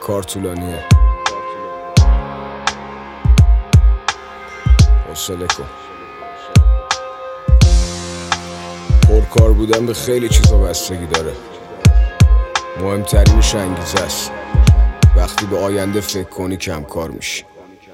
کار طولانیه، حوصله کن. پرکار بودن به خیلی چیزا بستگی داره، مهمترینش انگیزه است. وقتی به آینده فکر کنی کم کار میشی.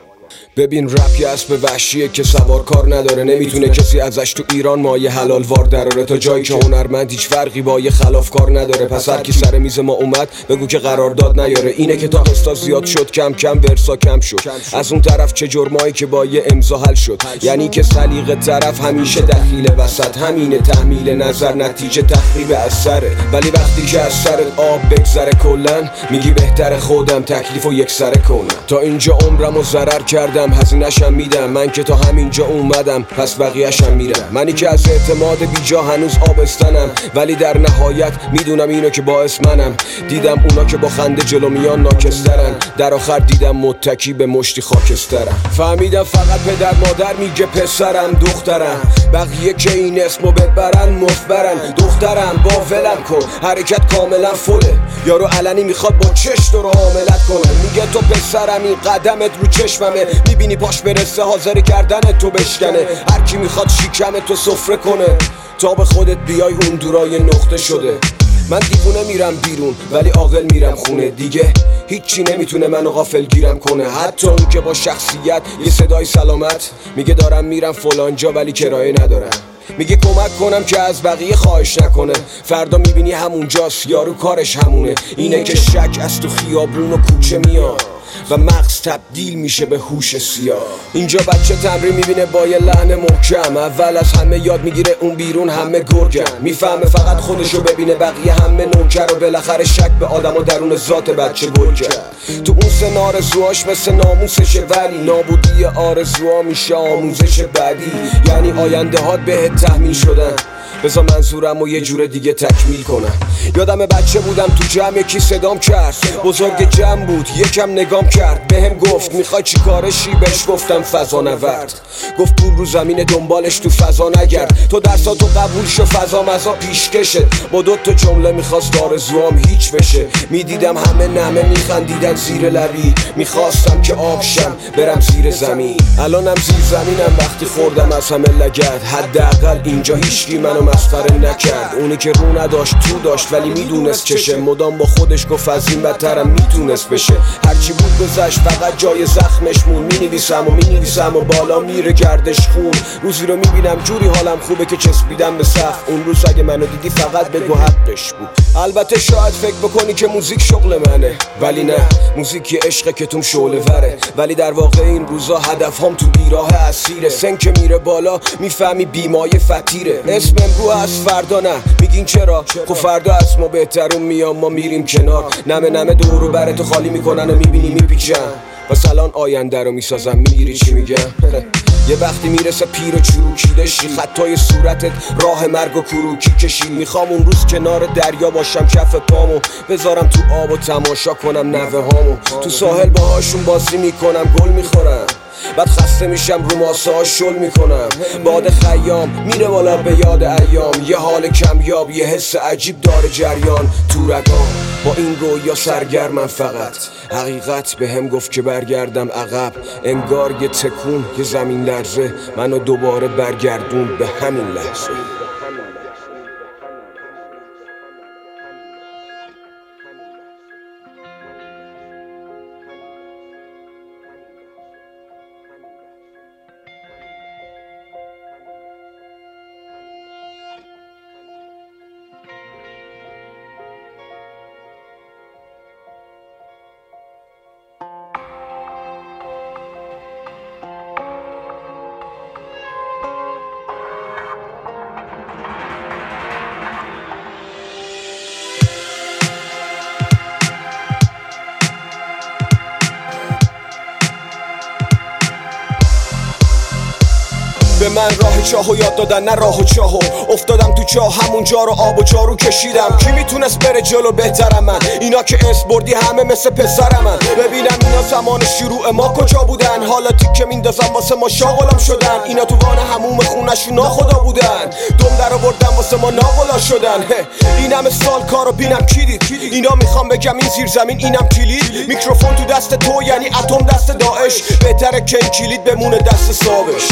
ببین رپ یه اسب وحشیه که سوار کار نداره، نمیتونه کسی ازش تو ایران مایه حلال وار دراره. تا جایی که هنرمند هیچ فرقی با یه خلاف کار نداره. پس هر کی سر میز ما اومد بگو که قرارداد نیاره. اینه که تا قسطا زیاد شد کم کم ورسا کم شد. از اون طرف چه جرمایی که با یه امضا حل شد. یعنی که سلیقه طرف همیشه دخیل وسط. همینه تحمیل نظر نتیجه تخریب اثره. ولی وقتی که از سرت آب بگذره کلن میگی بهتر خودم تکلیفو یک سره کنم. تا اینجا عمرمو ضرر کردم، هزینه‌شم میدم. من که تا همینجا اومدم پس بقیه‌شم میرم. منی که از اعتماد بیجا هنوز آبستنم، ولی در نهایت میدونم اینو که باعث منم. دیدم اونا که با خنده جلو میان ناکسترن، در آخر دیدم متکی به مشتی خاکسترم. فهمیدم فقط پدر مادر میگه پسرم دخترم، بقیه که این اسمو ببرن مفبرن. دخترم با ولم کن، حرکت کاملا فله. یارو علنی میخواد با چشم رو حاملت کنه. میگه تو پسرم این قدمت رو چشممه، میبینی پاش برسه حاضر گردن تو بشکنه. هر کی میخواد شیکم تو سفره کنه تا به خودت بیای اون دورای نقطه شده. من دیوونه میرم بیرون ولی عاقل میرم خونه. دیگه هیچی نمیتونه منو غافل گیرم کنه. حتی اون که با شخصیت یه صدای سلامت میگه دارم میرم فلانجا ولی کرایه ندارم. میگه کمک کنم که از بقیه خواهش نکنه. فردا میبینی همونجاست یارو کارش همونه. اینه که شک از تو خیابون و کوچه میاد و مغز تبدیل میشه به هوش سیاه. اینجا بچه تمرین میبینه با یه لحن محکم. اول از همه یاد میگیره اون بیرون همه گرگن. میفهمه فقط خودشو ببینه بقیه همه نوکر. و بالاخره شک به آدم و درون ذات بچه گل کرد. تو اون سن آرزوهاش مثل ناموسشه، ولی نابودی آرزوها میشه آموزش بعدی. یعنی آینده هات بهت تحمیل شدن. بذار منظورم و یه جور دیگه تکمیل کنم. یادم بچه بودم تو جمع یکی صدام کرد. بزرگ جمع بود یکم نگام کرد. بهم گفت میخوای چی کارشی؟ بهش گفتم فضا نورد. گفت پول رو زمین دنبالش تو فضا نگرد. تو درساتو قبول شو فضا مزا پیشکشت. با 2 تا جمله میخواست آرزوام هیچ بشه. میدیدم همه نمه میخندیدن زیر لبی. میخواستم که آب شم برم زیر زمین. الانم زیر زمینم وقتی خوردم از همه لگد. حداقل اینجا هیچکی منو مسخره نکرد. اونی که رو نداشت تو داشت ولی میدونست چشه. مدام با خودش گفت از این بدترم میتونست بشه. هرچی بود گذشت فقط جای زخمش مون. مینویسم و بالا میره گردش خون. روزی رو میبینم جوری حالم خوبه که چسبیدم به سقف. اون روز اگه منو دیدی فقط بگو حقش بود. البته شاید فکر بکنی که موزیک شغل منه، ولی نه، موزیک یه عشقه که توم شعله وره. ولی در واقع این روزا هدفهام تو بیراه اسیره. سن که میره بالا میفهمی بیمایه فتیره. اسم امرو از فردا نه، میگین چرا؟ خب فردا از ما بهترون میام ما میریم کنار. نمه دورو براتو خالی میکنن و میبینی میپیچن. مثلا آینده رو میسازم میگیری چی میگم؟ یه وقتی میرسه پیر و چروکیده شی. خطای صورتت راه مرگ و کروکی کشید. میخوام اون روز کنار دریا باشم کف پامو بذارم تو آب و تماشا کنم نوه هامو. تو ساحل باهاشون بازی میکنم گل میخورم. بعد خسته میشم رو ماسه ها شل میکنم. باد خیام میره بالا به یاد ایام. یه حال کمیاب یه حس عجیب داره جریان تو رگام. با این رویا سرگرمم فقط. حقیقت به هم گفت که برگردم عقب. انگار یه تکون یه زمین لرزه منو دوباره برگردون به همین لحظه. من راه چاهو یاد دادن نه راه و چاهو افتادم تو چاه همونجا رو آب و جارو کشیدم کی میتونست بره جلو بهترم من اینا که اسم بردی همه مثل پسرم من ببینم اینا زمان شروع ما کجا بودن حالا تیکه میندازم واسه ما شاغلم شدن اینا تو وان هموم خونشون ناخدا بودن دم در آوردن واسه ما ناغلا شدن این همه سال کارو بینم کی دید اینا میخوام بگم این زیر زمین اینم کلید میکروفون تو دست تو یعنی اتم دست داعش بهتره که این کلید بمونه دست صابش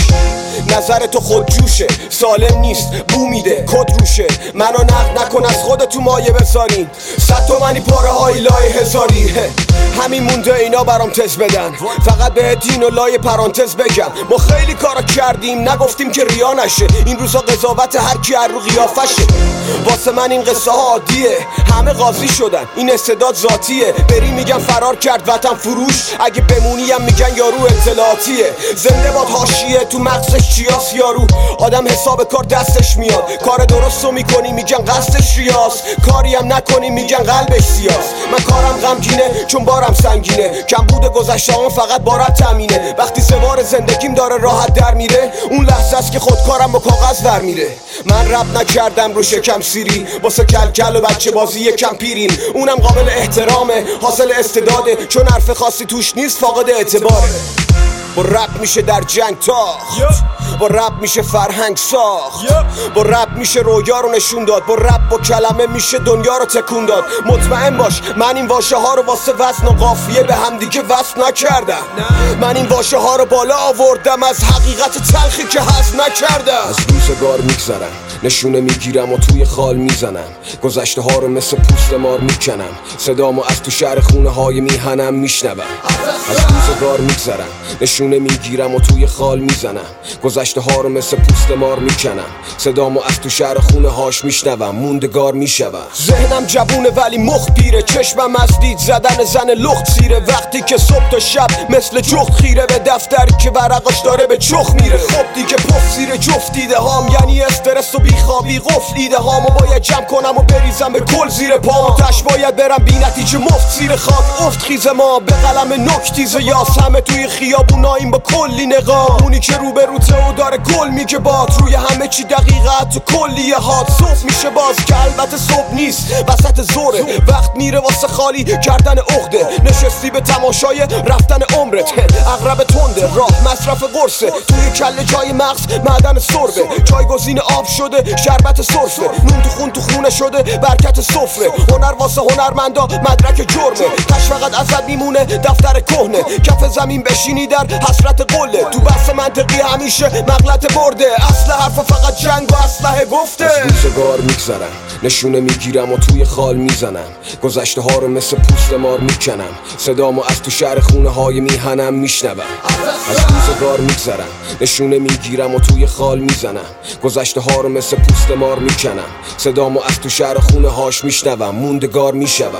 نظر تو خود جوشه سالم نیست بو میده کد روشه منو نقد نکن از خودت تو مایه بذارین 100 تومنی پاره های لای هزاری همین مونده اینا برام تز بدن فقط به دین و لای پرانتز بگم ما خیلی کارا کردیم نگفتیم که ریا نشه این روزا قضاوت هر کی هر رو قیافشه واسه من این قصه ها عادیه همه قاضی شدن این استعداد ذاتیه بری میگن فرار کرد وطن فروش اگه بمونیم میگن یارو اطلاعاتیه زنده باد حاشیه تو مغزش چیاس یارو آدم حساب کار دستش میاد کار درستو میکنی میگن قصدش ریاست کاری هم نکنی میگن قلبش سیاست من کارم غمگینه چون بارم سنگینه کم بوده گذشته‌ام فقط بارت تامینه وقتی سوار زندگیم داره راحت در میره اون لحظه است که خودکارم با کاغذ در میره من رپ نکردم رو شکم سیری واسه کلکل و بچه بازی یکم پیریم اونم قابل احترامه حاصل استعداده چون حرف خاصی توش نیست فاقد اعتباره با رپ میشه در جنگ تاخت با رپ میشه فرهنگ ساخت با رپ میشه رویا رو نشون داد با رپ با کلمه میشه دنیا رو تکون داد مطمئن باش من این واژه ها رو واسه وزن و قافیه به هم دیگه وصل نکردم من این واژه ها رو بالا آوردم از حقیقت تلخی که هضم نکردم از روزگار میگذرم نشونه میگیرم و توی خال میزنم گذشته ها رو مثل پوست مار میکنم صدامو از تو شهر خونه های میهنم میشنوم از روزگار میگذرم نشونه میگیرم و توی خال میزنم گذشته ها رو مثل پوست مار میکنم صدامو از تو شهر خونه هاش میشنوم موندگار میشوم ذهنم جوونه ولی مخ پیره چشمم از دید زدن زن لخت سیره وقتی که صبح تا شب مثل جخت خیره به دفتری که ورقاش داره به چخ میره خب دیگه پف زیر جفت دیده هام یعنی استرس و بیخوابی قفل ایده هامو باید جمع کنم و بریزم به کل زیر پام تش باید برم بی نتیجه مفت زیر خاک افت خیز ما به قلم نکتیز یاس همه توی خیابوناییم با کلی نقاب اونی که رو به روته و داره گل میگه باد روی همه چی دقیقت و کلیه هات صبح میشه باز که البته صبح نیست وسط زوره وقت میره واسه خالی کردن عقده نشستی به تماشای رفتن عمرت اغرب تنده راه مصرف قرصه توی کله جای مغز معدن سربه جایگزین آب شده شربت سرفه نون تو خون تو خونه شده برکت سفره هنر واسه هنرمندا مدرک جرمه تش فقط ازت میمونه دفتر کهنه کف زمین بشینی در حسرت قله تو بحث منطقی همیشه مغلط برده اصل حرف فقط جنگ و اسلحه گفته از روزگار میگذرم نشونه میگیرم و توی خال میزنم گذشته ها رو مثل پوست مار میکنم صدامو از تو شهر خونه های میهنم میشنوم از روزگار میگذرم نشونه میگیرم و توی خال میزنم گذشته ها رو مثل پوست مار میکنم صدامو از تو شهر خونه هاش میشنوم موندگار میشوم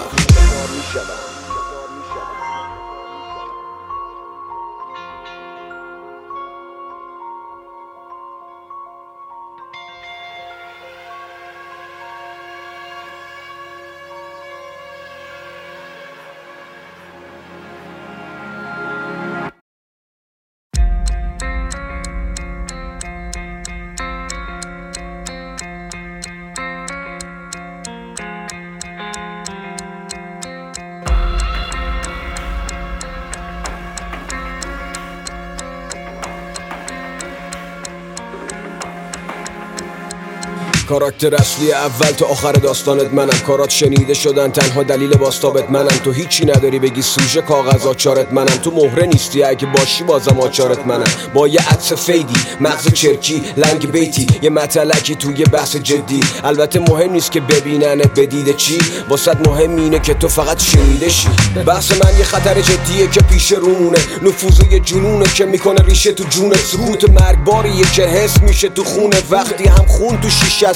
کاراکتر اصلی اول تا آخر داستانت منم کارات شنیده شدن تنها دلیل باستابت منم تو هیچی نداری بگی سوژه کاغذ آچارت منم تو مهره نیستی اگه باشی بازم آچارت منم با یه عطس فیدی مغز چرکی لنگ بیتی یه متلکی توی بحث جدی البته مهم نیست که ببیننه بدیده چی واسط مهم اینه که تو فقط شنیده شی بحث من یه خطر جدیه که پیش رونه نفوذ یه جنونه که میکنه ریشه تو جونت سکوت مرگباریه که حس میشه تو خونه وقتی هم خون تو شیشه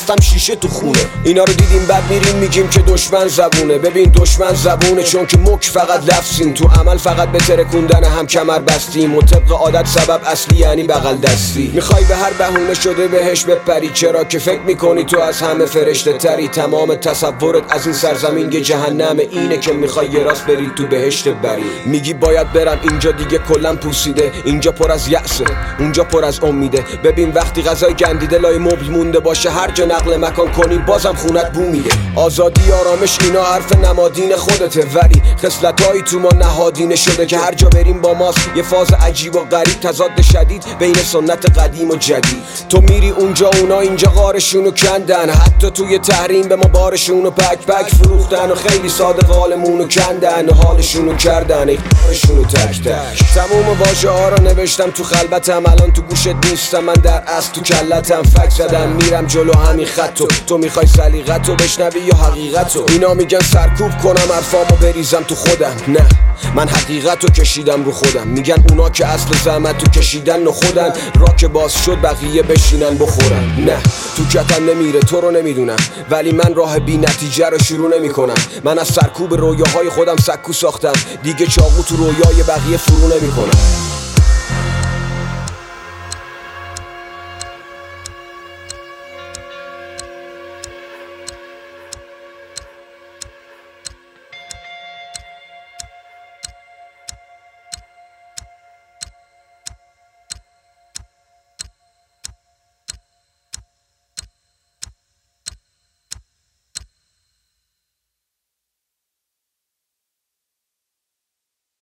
شکستم شیشه تو خونه. اینا رو دیدیم بعد میریم میگیم که دشمن زبونه. ببین دشمن زبونه چون که مک فقط لفظیم، تو عمل فقط به ترکوندن هم کمر بستیم و طبق عادت سبب اصلی یعنی بغل دستی. میخوای به هر بهونه شده بهش بپری، چرا که فکر میکنی تو از همه فرشته تری. تمام تصورت از این سرزمین یه جهنم، اینه که میخوای یه راست بری تو بهشت بری. میگی باید برم اینجا دیگه کلم پوسیده، اینجا پر از یأسه اونجا پر از امیده. ببین وقتی غذای گندیده لای مبل مونده باشه، هر جا نقل مکان کنی بازم خونت بو میده. آزادی آرامش اینا حرف نمادین خودته، ولی خصلتایی تو ما نهادینه شده که هر جا بریم با ماست. یه فاز عجیب و غریب، تضاد شدید بین سنت قدیم و جدید. تو میری اونجا اونا اینجا غارشونو کندن، حتی توی تحریم به ما بارشونو پک فروختن و خیلی صادق حالمونو کندن و حالشونو کردن ایشونو تک تک. تموم واژه ها رو نوشتم تو خلبتم، الان تو گوشت نیستم، من در اصل تو کلتم. فک زدم میرم جلو همین خطو، تو میخوای سلیقتو بشنوی یا حقیقتو؟ اینا میگن سرکوب کنم حرفامو بریزم تو خودم، نه من حقیقتو کشیدم رو خودم. میگن اونا که اصل زحمتو کشیدن و خودن، را که باز شد بقیه بشینن بخورن. نه تو کتم نمیره تو رو نمیدونم، ولی من راه بی نتیجه رو شروع نمی کنم. من از سرکوب رویاهای خودم سکو ساختم، دیگه چاقو تو رویای بقیه فرو نمی کنم.